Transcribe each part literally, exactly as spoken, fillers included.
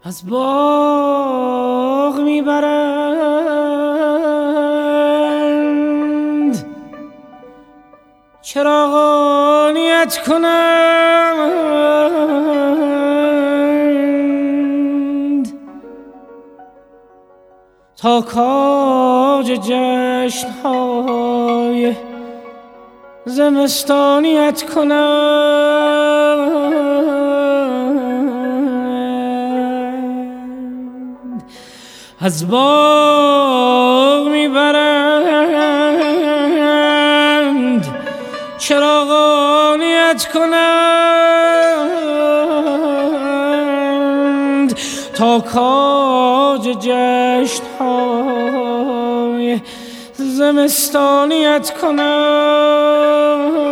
از باغ میبرند چراغانیت کنند تا کاج جشن‌های زمستانیت کنند از باغ میبرند چراغانیت کنند تا کاج جشن‌های زمستانیت کنند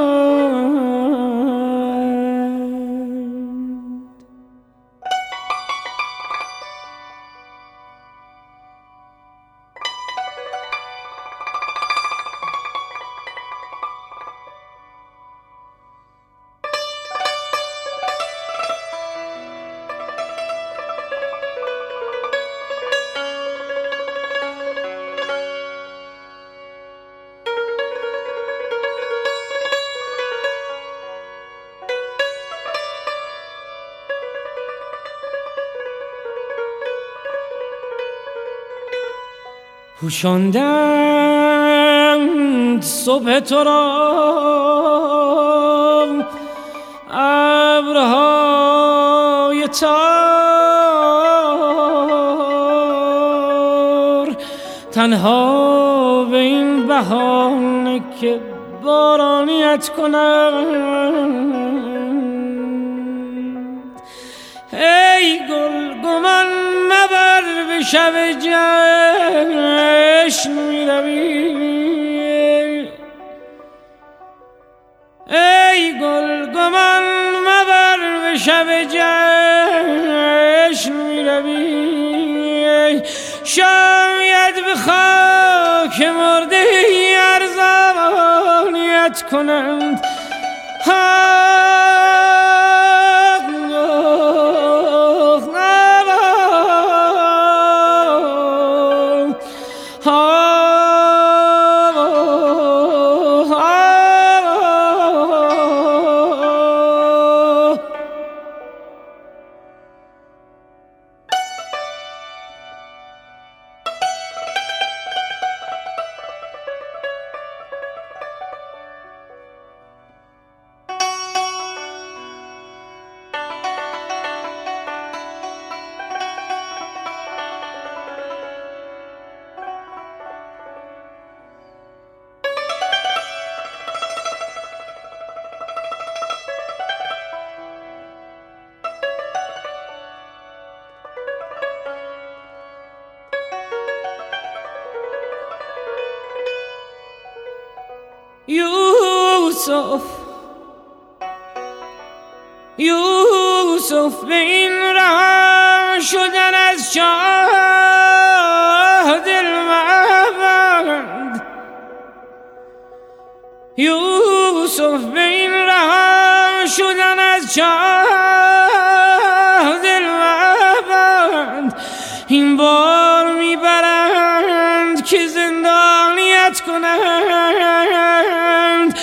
پوشاندند صبح تو را ابرهای تار تنها به این بهانه که بارانیت کنند ای گل گمان مبر به شب جشن میروی ای گل گمان مبر به شب جشن میروی شاید به خاک مرده ارزانیت کنند یوسف یوسف به این رها شدن از چاه دل مبند یوسف به این رها شدن از چاه دل مبند این بار میبرند که زندانیت کنند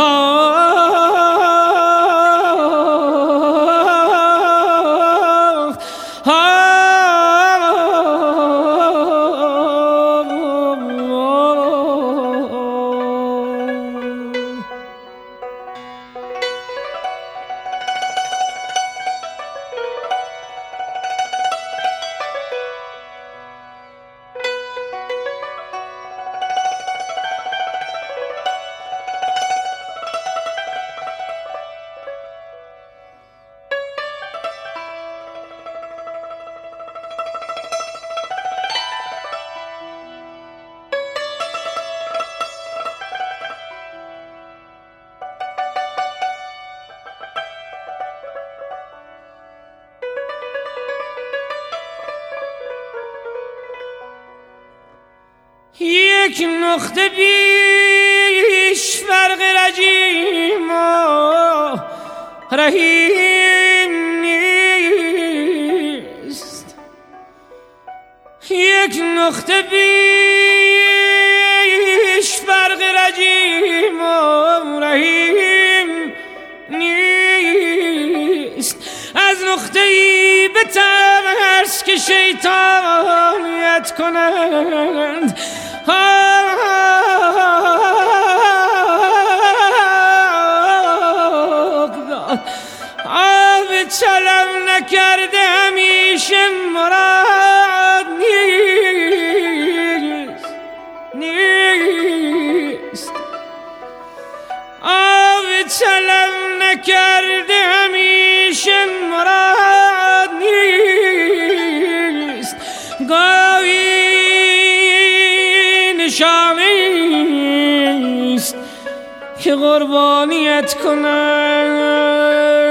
یک نقطه بیش فرق رجیم و رحیم نیست یک نقطه بیش فرق رجیم و رحیم نیست. از نقطه ای به ترس که شیطانیت کنند، آب چلم نکرده همیشه مراد نیست نیست آب چلم نکرده همیشه مراد نیست. گاهی نشانه است که قربانیت کنم.